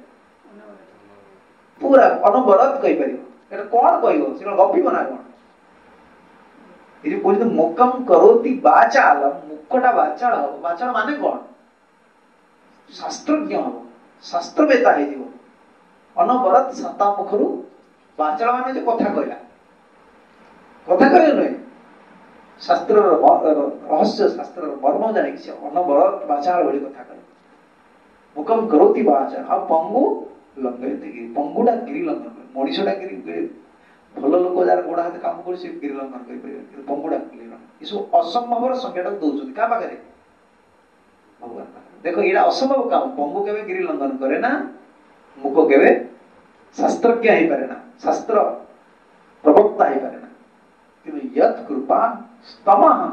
ପୁରା ଅନବରତ କହିପାରିବ। ଏଟା କଣ କହିବ? ସେ କଣ ଗପିବ ନା କଣ? ଏ ଯୋଉ କହୁଛନ୍ତି ମୁକମ କରନ୍ତି ବାଚାଳ, ମୁକଟା ବାଚାଳ ହବ। ବାଚାଳ ମାନେ କଣ? ଶାସ୍ତ୍ରଜ୍ଞ ହବ, ଶାସ୍ତ୍ରବେତା ହେଇଯିବ। ଅନବରତ ତା ମୁଖରୁ ବାଚାଳ ମାନେ ଯେ କଥା କହିଲା। କଥା କହିଲେ ନୁହେଁ, ଶାସ୍ତ୍ରର ରହସ୍ୟ, ଶାସ୍ତ୍ରର ମର୍ମ ଜାଣିକି ସେ ଅନବରତ ବାଚାଳ ଭଳି କଥା କହିବ। ମୁକମ କରନ୍ତି ବାଚାଳ। ଆଉ ପଙ୍ଗୁ ଲଙ୍ଘୟତି ଗିରି, ପଙ୍ଗୁଟା ଗିରି ଲଙ୍ଘନ କରେ। ମଣିଷଟା ଗିରି, ଭଲ ଲୋକ ଯାହାର ଗୋଡ ହାତ କାମ କରୁଛି ସେ ଗିରି ଲଙ୍ଘନ କରିପାରିବ, କିନ୍ତୁ ପଙ୍ଗୁଟା ଗିରି ଲଙ୍ଘନ। ଏସବୁ ଅସମ୍ଭବର ସଂଜ୍ଞାଟାକୁ ଦଉଛନ୍ତି କାହା ପାଖରେ? ଭଗବାନ ପାଖରେ। ଦେଖ ଏଇଟା ଅସମ୍ଭବ କାମ। ପଙ୍ଗୁ କେବେ ଗିରି ଲଙ୍ଘନ କରେ ନା, ମୁକ କେବେ ଶାସ୍ତ୍ରଜ୍ଞ ହେଇପାରେ ନା, ଶାସ୍ତ୍ର ପ୍ରବକ୍ତା ହେଇପାରେ ନା। କିନ୍ତୁ ୟତ୍ କୃପା ସ୍ତମଃ,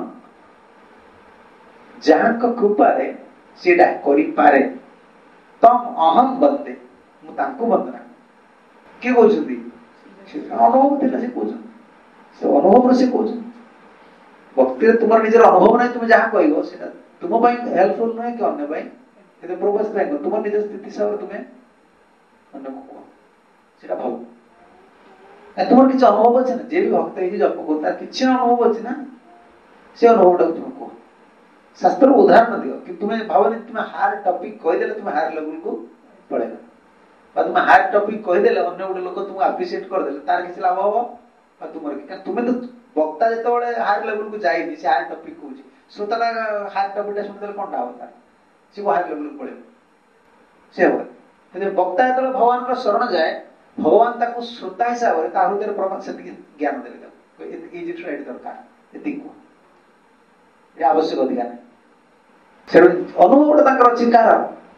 ଯାହାଙ୍କ କୃପାରେ ସେଇଟା କରିପାରେ, ତମ୍ ଅହଂ ବନ୍ଦେ, ମୁଁ ତାଙ୍କୁ ବନ୍ଦନା। କିଏ କହୁଛନ୍ତି? ଅନୁଭବ ଥିଲା ସେ କହୁଛନ୍ତି, ସେ ଅନୁଭବରୁ ସେ କହୁଛନ୍ତି। ଭକ୍ତିରେ ତୁମର ନିଜର ଅନୁଭବ ନାହିଁ, ତୁମେ ଯାହା କହିବ ସେଇଟା ତୁମ ପାଇଁ ହେଲ୍ପଫୁଲ ନୁହେଁ କି ଅନ୍ୟ ପାଇଁ? ପ୍ରବେଶ ପାଇଁ ତୁମ ନିଜ ସ୍ଥିତି ହିସାବରେ ତୁମେ ଅନ୍ୟକୁ କୁହ, ସେଇଟା ଭଲ। ତୁମର କିଛି ଅନୁଭବ ଅଛି ନା? ଯିଏ ବି ଭକ୍ତ ହେଇକି ଜପ କରୁ ତାର କିଛି ଅନୁଭବ ଅଛି ନା, ସେ ଅନୁଭବଟାକୁ ତୁମେ କୁହ। ଶାସ୍ତ୍ର ଉଦାହରଣ ଦିଅ। କିନ୍ତୁ ତୁମେ ଭାବନି ତୁମେ ହାର୍ଡ ଟପିକ କହିଦେଲେ ତୁମେ ହାର୍ଡ ଲେବୁଲକୁ ପଳେଇବ, ବା ତୁମେ ହାର୍ଡ ଟପିକ କହିଦେଲେ ଅନ୍ୟ ଗୋଟେ ଲୋକ ତୁମକୁ ଆପ୍ରିସିଏଟ କରିଦେଲେ ତାର କିଛି ଲାଭ ହବ ବା ତୁମର କି? ତୁମେ ତ ବକ୍ତା ଯେତେବେଳେ ହାର୍ଡ ଲେବୁଲକୁ ଯାଇନି, ସେ ହାର୍ଡ ଟପିକ କହୁଛି, ଶ୍ରୋତାଟା ହାର୍ଡ ଟପିକଟା ଶୁଣିଦେଲେ କଣଟା ହବ ତାର? ସେ ହାର୍ଡ ଲେବୁଲକୁ ପଳେଇବ, ସେ ହବ। କିନ୍ତୁ ବକ୍ତା ଯେତେବେଳେ ଭଗବାନଙ୍କ ଶରଣ ଯାଏ, ଭଗବାନ ତାକୁ ଶ୍ରୋତା ହିସାବରେ ତା ହୃଦୟରେ ପ୍ରମାଣ ସେତିକି ଜ୍ଞାନ ଦେବେ ତାକୁ। ଏଇ ଜିନିଷଟା ଏଠି ଦରକାର, ଏତିକି କୁହ, ଏ ଆବଶ୍ୟକ ଅଧିକା ନାହିଁ। ସେଠୁ ଅନୁଭବଟା ତାଙ୍କର ଅଛି। କାହାର?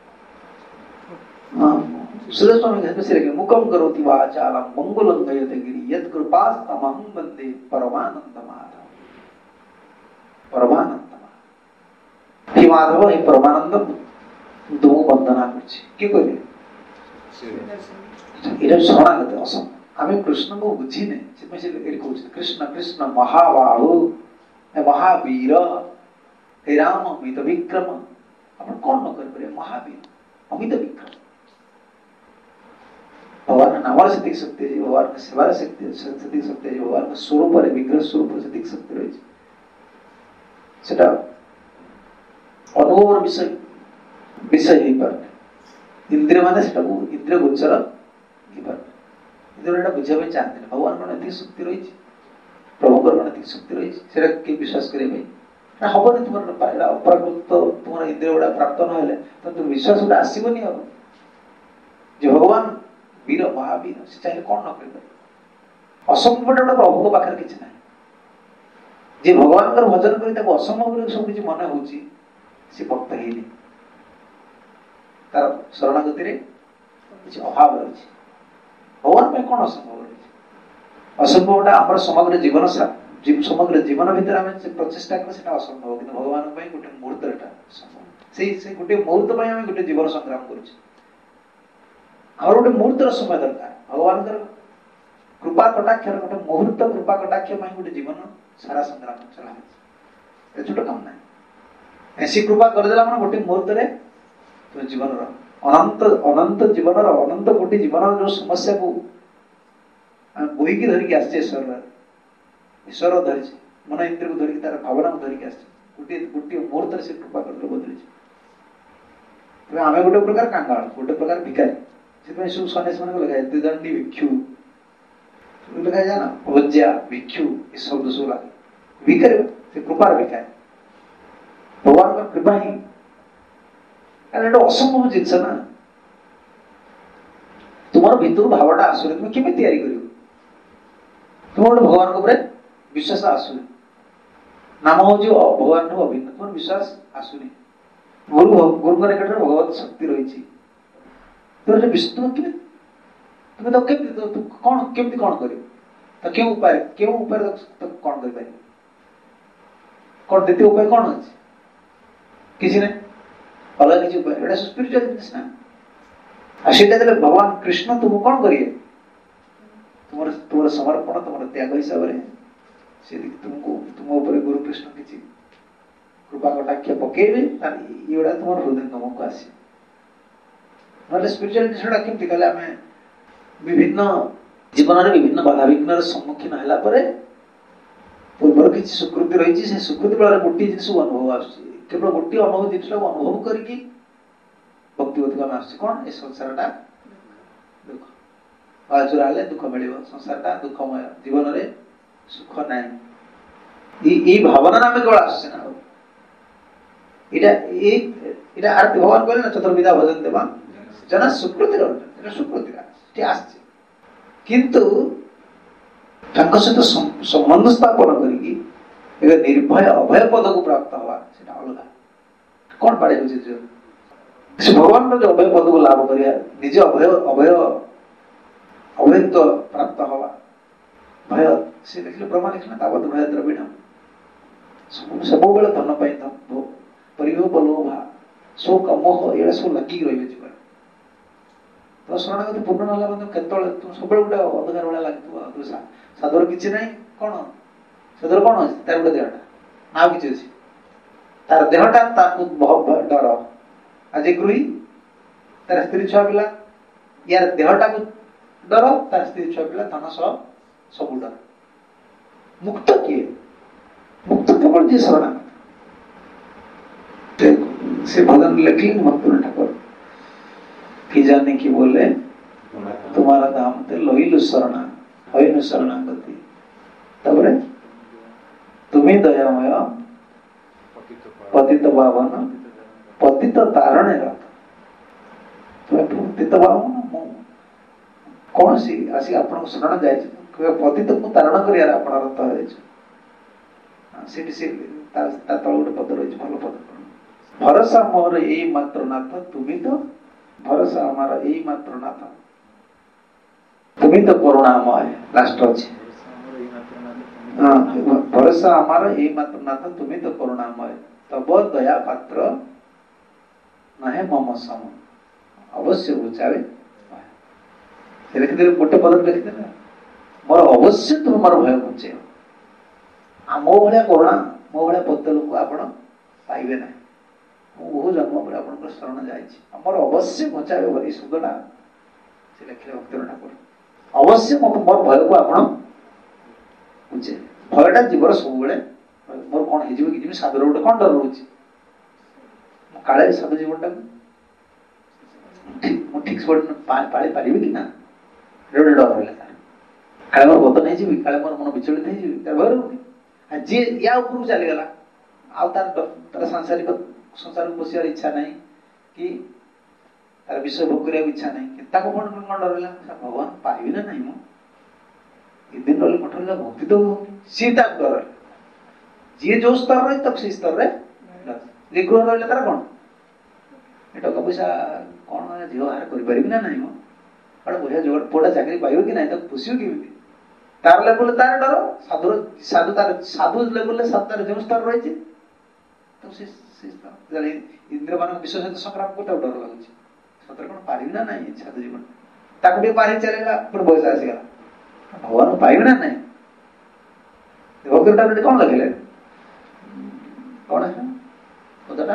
ମୁକମ କରନ୍ତି ବାଚାଳ ମଙ୍ଗୁ ଲଙ୍ଘୟତେ ଗିରି, ୟତ୍ କୃପା ସ୍ତମଃ ବନ୍ଦେ ପରମାନନ୍ଦ ମାଧବ। ପରମାନନ୍ଦ ମାଧବ, হে ମାଧବ, হে ପରମାନନ୍ଦ, ମୁଁ ତୁମକୁ ବନ୍ଦନା କରୁଛି। କିଏ କହିଲେ? এটা শরণাগত অসম। আমি কৃষ্ণকে বুঝিনি, ସେଥିପାଇଁ ସେ ଏଠି କହୁଛନ୍ତି କୃଷ୍ଣ କୃଷ୍ଣ ମହାବାହୁ, ମହାବୀର, ହେ ରାମ ଅମିତ ବିକ୍ରମ। ଆପଣ କଣ ନ କରିପାରିବେ? ମହାବୀର, ଅମିତ ବିକ୍ରମ। ଭଗବାନ ନାମର ସେତିକି ଶକ୍ତି ଅଛି, ଭଗବାନଙ୍କ ସେବାର ସେତିକି ଶକ୍ତି ଅଛି, ଭଗବାନଙ୍କ ସ୍ୱରୂପରେ, ବିଗ୍ରହ ସ୍ୱରୂପରେ ସେତିକି ଶକ୍ତି ରହିଛି। ସେଟା ଅନୁଭବର ବିଷୟ ହେଇପାରୁନି। ଇନ୍ଦ୍ରିୟ ମାନେ ସେଟାକୁ ଇନ୍ଦ୍ରିୟ ଗୋଚର ହେଇପାରୁନି। ଇନ୍ଦ୍ରିୟ ଏଟା ବୁଝିବା ପାଇଁ ଚାହାନ୍ତିନି। ଭଗବାନଙ୍କର ଏତିକି ଶକ୍ତି ରହିଛି, ପ୍ରଭୁଙ୍କର ଏତିକି ଶକ୍ତି ରହିଛି, ସେଟା କିଏ ବିଶ୍ୱାସ କରିବା ପାଇଁ? ଏଟା ହବନି। ତୁମର ଅପରାକୃତ ତୁମର ଇନ୍ଦ୍ରିୟ ଗୁଡା ପ୍ରାପ୍ତ ନହେଲେ ତ ତୁମ ବିଶ୍ୱାସ ଗୁଡା ଆସିବନି। ଆଉ ଯେ ଭଗବାନ ବୀର, ମହାବୀର, ସେ ଚାହିଁଲେ କଣ ନ କରିପାରିବେ? ଅସମ୍ଭବଟା ଗୋଟେ ପ୍ରଭୁଙ୍କ ପାଖରେ କିଛି ନାହିଁ। ଯିଏ ଭଗବାନଙ୍କର ଭଜନ କରି ତାକୁ ଅସମ୍ଭବ ସବୁ କିଛି ମନେ ହଉଛି, ସେ ଭକ୍ତ ହେଇନି, ତାର ଶରଣାଗତିରେ କିଛି ଅଭାବ ରହିଛି। ଭଗବାନ ପାଇଁ କଣ ଅସମ୍ଭବ ରହିଛି? ଅସମ୍ଭବଟା ଆମର ସମଗ୍ର ଜୀବନ समग्र जीवन भीतर आम प्रचेषा करा असंभव कि भगवान गोटे मुहूर्त संभव से गोटे मुहूर्त आम गोटे जीवन संग्राम करुचे गोटे मुहूर्तर समय दरकार भगवान कृपा कटाक्ष गोटे मुहूर्त कृपा कटाक्ष गोटे जीवन सारा संग्राम चला छोट काम ना ऐसी कृपा करदेला मैंने गोटे मुहूर्त तो जीवन अनंत अनंत जीवन अनंत कोटि जीवन जो समस्या को बोईकी धरिकी आसचे ईश्वर धरी मन इंद्र को धरिकी तार भावना को धरिकी आसचे गोटे गोटे मुहूर्त से कृपा कर बदली आम गोटे प्रकार कांगाल गोटे प्रकार भिकारी से सब सन्यासी मान लगा दंडी भिक्षु लगा जाए ना भज्या भिक्षु ये शब्द सब लगे भिकारी से कृपार भिकारी भगवान का कृपा ही असंभव जिनस ना तुम भीतर भावटा आसुनी तुम केमी तैयारी कर तुम गोटे भगवान को विश्वास आसुनी नाम हूँ भगवान ठू अभिन्न तुम विश्वास आसुनी गुरु गुरु निकट में भगवत शक्ति रही तुम तो कौन केमती कौन कर क्यों उपाय कौन कर कौन द्वितीय उपाय कौन अच्छे किसी ने अलग किसी उपाय एटा स्पिरिचुअल जिनिस ना आशीटा देले भगवान कृष्ण तुम कौन करिए तुम समर्पण तुम त्याग हिसाब से तुमको तुम ऊपर गुरु कृष्ण किसी कृपा कटाक्ष पकेबे ये तुम हृदयंगम को आसे ना स्पिरिचुअलिटी सेटा केमती कहले आम विभिन्न जीवन में विभिन्न बाधा विघ्न सम्मुखीन है पूर्वर किसी स्वीकृति रही से स्वीकृति बेला गोटे जिन अनुभव आस केवल गोटे अनुभव जिन अनुभव करके भक्तिवत आम आस कौन ये संसारटा दुख बाजुरा हेल्ले दुख मिल संसारटा दुखमय जीवन में सुख ना ये भावना आम केवल आस आरती भगवान कहले ना चतुर्विधा भजन देवा जना स्वीकृति स्वीकृति किंतु सहित संबंध स्थापन करके निर्भय अभय पद को प्राप्त हवा अलग कौन पाड़े से भगवान जो अभय पद को लाभ करिया निजे अभय अभय अभयत्व प्राप्त हवा भय से लिखले ब्रह्मा लिखले तावत भय द्रविण सब बेले धन पाई परिलोभ लोभा शोक मोह ये सब लगी रही जीवन तो शरणागति पूर्ण ना केतल तुम सब गोटे अंधकार भाया लगे साधुर किसी ना कौन साधुर कौन अच्छे तार गोटे देहटा ना कि अच्छे तार देहटा डर आज गृही तार स्त्री छुआ पिला यार देहटा को डर तार स्त्री छुआ पिला धन सब डर मुक्त किए मुक्त केवल जी शरणागत से भजन लिखी भक्त ठाकुर कि जाने की बोले तुम्हारा दाम ते लोहिलु शरणा हईनु शरणागति तबरे तुम्हें दयामय पतित पावन पतित तारणे रथ तुम्हें पतित पावन कौन सी आसी आपण शरण जाय पतित को तारण करियार आपण रथ जाय सेठी से ता तळ गोटे पद रही भल पद भरोसा मोर यही मात्र नाथ तुम्हें तो भरोसा हमारा यही मात्र नाथ तुम्हें तो करुणामय लास्ट अच्छे भरोसा हमारा यही मात्र नाथ तुम्हें तो करुणामय तब दया पात्र नहे मम सम अवश्य बुझावे लिखिदे गोटे पद लिखिदे मोर अवश्य तुम मोर भय बुझे मो भाया करुणा मो भाया पद लोक आपण पाइबे ना बहु जन्म पर आप शरण जामर अवश्य घोचावे भरी सुगना से लिखले भक्त ठाकुर अवश्य मोर भय को आप बुझे भयटा जीवर सब मोर कौन हो कि साधुर गोटे कौन डर रोचे काले साधु जीवन टाइम ठीक पाली पारि कि ना गोटे डर रहा काले मोर बदन हो काले मोर मन विचलित हो भय रोनी जी या उपरू चलीगला आर सांसारिक संसार को बसियार इच्छा नहीं कि तार विषय भोग करने इच्छा नहीं कि ताको कौन डर रहा भगवान पाइबे ना नहीं दिन रही मठ भक्ति तो सी डर जी जो स्तर रही तब से स्तर जी गृह रहा तार कौन टका पैसा कौन झील बाहर कर ना नहीं बढ़िया जो पुअटा चाकरी पाइब कि ना पुषिब केमी तार लेवल तार डर साधु साधु तार साधु लेवल तार जो स्तर रही तो इंद्र मान विश्व सहित संग्राम को डर लगुच सतर कौन पारि ना ना साधु जीवन ताकू भी पारि चलेगा फिर बयस आसीगला भगवान पाइबे ना ना भक्ति कौन लगे कौन है कथटा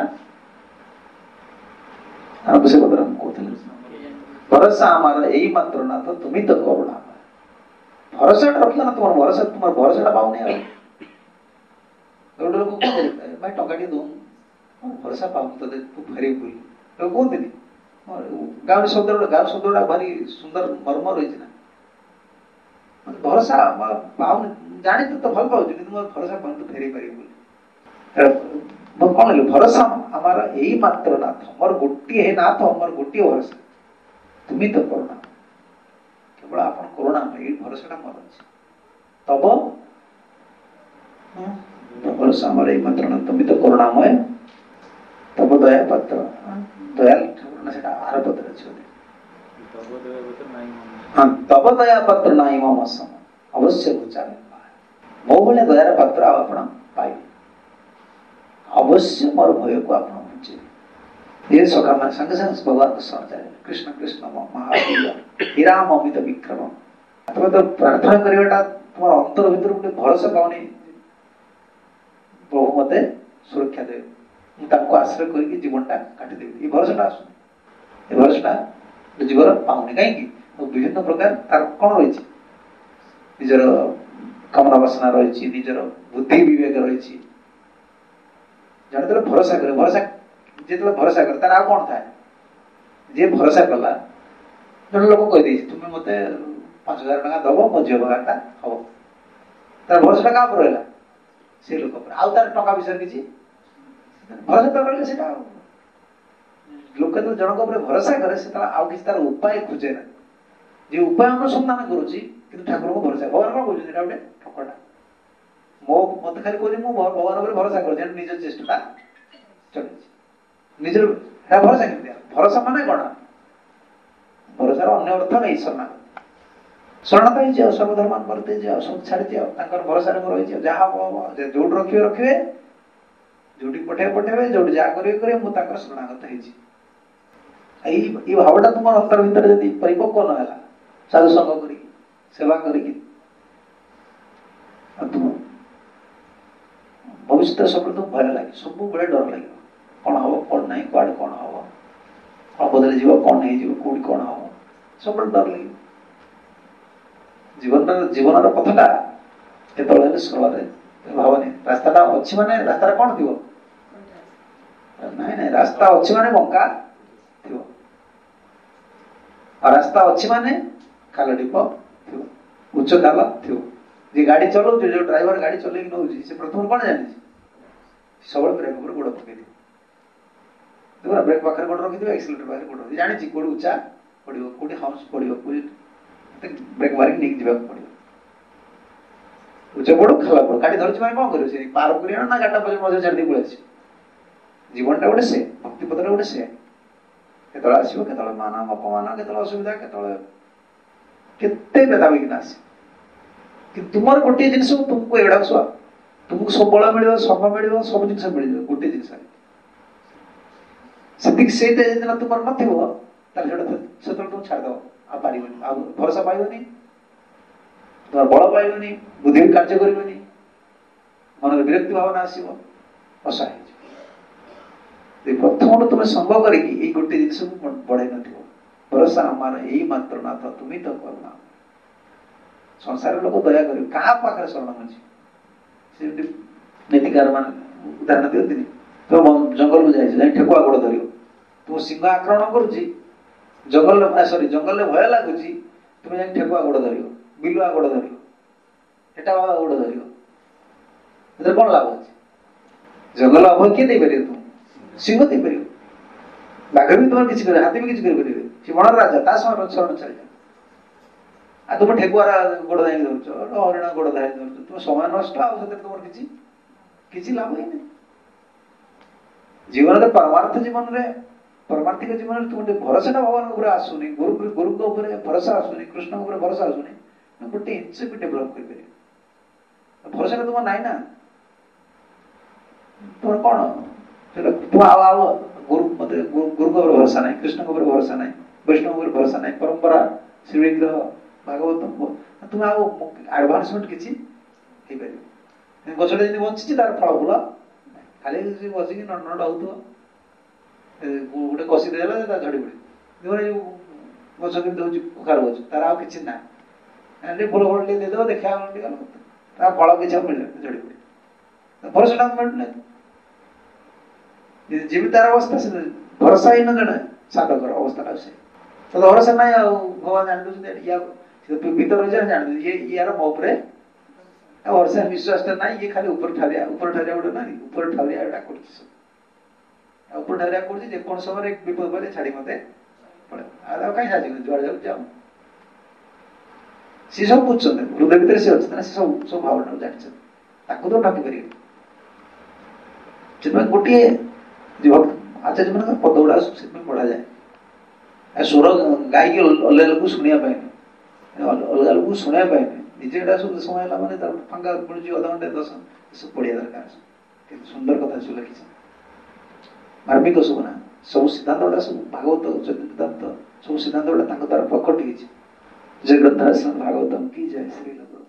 से कहते भरोसा आमार यही मात्र ना तो तुम तो करुणा भरोसा रखल ना तुम भरोसा पाऊनी गोटे लोक कहते भाई टंका दो भरोसा पाऊनी तो तू फेर बोल लोग कहते गाँव शब्द गुड़ा भारी सुंदर मर्म रही ना भरोसा पाऊनी जानी तो भल पाऊँ कि भरोसा पाऊँ तो फेर पार कौन लगे भरोसा आमार यही मात्र नाथ मोर गोटे नाथ मोर गोटे भरोसा तुम्हें तो करुणा केवल आप करुणा ये भरोसा मोर अच्छे तब भरोसा आमार यही मात्र नाथ तुम्हें तो करुणामय तब दया पात्र दयाल ठाकुर से आर पत्र अच्छे हाँ तब दया पात्र नाई मम सम अवश्य बुझाने मो भाई दयार पात्र आप पाइबे अवश्य मोर भय को आप बुझे ये सखा मैं संग संग भगवान को शरण जाए कृष्ण कृष्ण महावीर हीरा अमित विक्रम तुम तो प्रार्थना करवाटा तुम अंतर भीतर गोटे भरोसा पाऊनी प्रभु मते सुरक्षा देवे आश्रय करके जीवनटा काटिदेवी ये भरोसा आसुनी ये भरोसा जीवन पाऊनी कहीं विभिन्न प्रकार तार कौन रही निजर कामना वासना रही निजर बुद्धि विवेक रही जड़े तो भरोसा करे भरोसा जो भरोसा करे तार आ कौन थाए जे भरोसा कला जड़े लोक कहीदे तुम्हें मत 5,000 टका दब मो झील बाहरटा हम तार भरोसा क्या रहा से लोक आउ तार टका विषय किसी भरोसा तो रही से लोक जो जनक भरोसा करे से आउ किसी तार उपाय खोजे ना जे उपाय अनुसंधान करुच्ची कि ठाकुर को भरोसा भगवान कौन कौन गोटे ठकटा मो मत खाली कह भगवान भरोसा कर निज चेष्टा चल निजर भरोसा के भरोसा माने कौन भरोसार अन्य अर्थ नहीं शरणागत शरणागत जाओ सर्वधर्मान करते जाओ सब छाड़ी जाओ भरोसा रही जहाँ हम जो रखिए रखिए जो पठे जो जहाँ करेंगे मुझे शरणागत ये भावटा तुम अंतर भितर यदि परिपक्व ना साधु संग कर सेवा कर तुम भविष्य सब तुम भय लगे सब बड़े डर लगे कौन हम कौन ना कौन कौन हम अपदे जीव कौन हो कौटी कौन हम सब डर लगे जीवन पथटा के सरल भावनी रास्ता अच्छी माने रास्ता कौन थी ना रास्ता अच्छी माने बंका थी रास्ता अच्छी माने खाल ढीप थी उच्च खाल थी जे गाड़ी चलाऊ जो ड्राइवर गाड़ी चल नौ से प्रथम कौन जानी सब ब्रेक पर गोड़ पकई देखो ब्रेक पाखे गोड़ रखी एक्सीटर पाखे गोड़ रखी जानी कौट उच्चा पड़ो कौटी हम्स पड़ो ब्रेक मारिक नहीं जावाक पड़ो उच्च पड़ो खाला पड़ो गाड़ी धरची मैंने कौन कर पार कर ना गाटा पचे मजा छाड़ी पड़े जीवनटा गोटे से भक्ति पदर गोटे से केत आसो के मान अपमान के असुविधा के भेदाभिघ्न आस कि तुम गोटे जिन तुमको एगुड़ा शुआ तुमको सब बल मिल समय मिल सब जिन मिल गोटे जिन से तुम नत तुम छाड़द आ पार भरोसा पाइबनी तुम बल पाइबनी बुद्धि कार्य कर मन विरक्ति भावना आसो असहाय प्रथम तुम संग कर गोटे जिन बढ़े न भरोसा आमार यही मात्र नाथ तुम्हें तो करुणा संसार लोक दया कर क्या पाखे शरण अच्छी नीतिकार मान उदाहरण दिखती तुम जंगल को जाए ठेकुआ गोड़ धर तुम सिंह आक्रमण करुच्ची जंगल सॉरी जंगल में भय लगुच तुम जाए ठेकुआ गोड़ धर बिलुआ गोड़ धर हेटा गोड़ धर कौन लाभ अच्छे जंगल अभय किए दे तुम सिंह दे पार बाघ भी तुम किसी हाथी भी किसी सी वन राजा शरण चल आ तुम ठेकुआर गोड़ धाई धरुच हरिण गोड़ धाई धरुच तुम समय नष्ट तुम किसी लाभ ही नहीं जीवन में परमार्थ जीवन में परमार्थिक जीवन में तुम भरोसा भगवान आसुनी गुरु भरोसा आसुनी कृष्ण भरोसा आसुनी गोटे इंच भी डेभलप कर भरोसा तुम नाई ना तुम कौन तुम आओ गुरु मत गुरु भरोसा ना कृष्ण भरोसा ना वैष्णव भरोसा ना परंपरा श्री विग्रह भागवत तुम आओ एडवांसमेंट किसी गछटा जमी बंची तार फल फूल खाली बसिक नट हो गोटे कषि देला झड़ी पड़े गछ के दौर कखार गछ तार आ कि ना फूल फल देदेव देखा फल किसी मिले झड़ी पड़े भरोसा मिलूना जीवित तार अवस्था से भरोसा ही न जड़े साधकर अवस्था से तो भरोसा ना भगवान जान दे भीतर रही जान दे यार मो उपरे भरोसा विश्वास ना ये खाली ऊपर ठारिया गोटे ना ऊपर ठारिया कर ऊपर ठारिया कर समय विपद पड़े छाड़ी मत पड़े कहीं साजी जुआड़ जाओ सी सब बुझे हृदय भीतर सी अच्छे सब सब भावना जानते तो ढकी पारे गोटे आचार्य मान पद गुड़ा पढ़ा जाए स्वर गायकी अलग लोग शुणा अलग लोग शुणा निजे एटा सब समय मैंने फांका मिलूँ अध घंटे 10 सब पढ़िया दरकार सुंदर कथा सब लिखी मार्मिक सब ना सब सिद्धांत गुड़ा सब भागवत सिद्धांत सब सिद्धांत गुड़ा द्वारा प्रकट जय ग्रंथराज भागवतम की जय श्री